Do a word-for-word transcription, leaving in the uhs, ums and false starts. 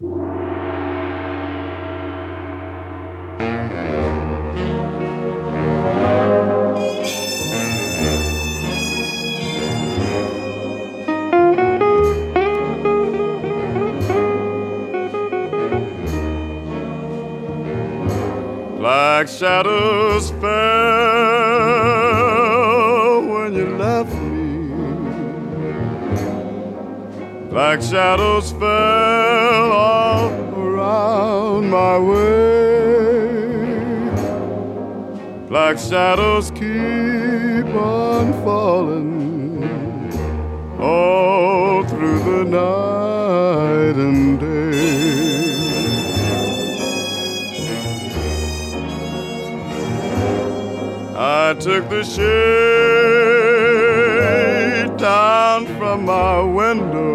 Black shadows fell when you left me. Black shadows fell all around my way. Black shadows keep on falling all through the night and day. I took the shade down from my window.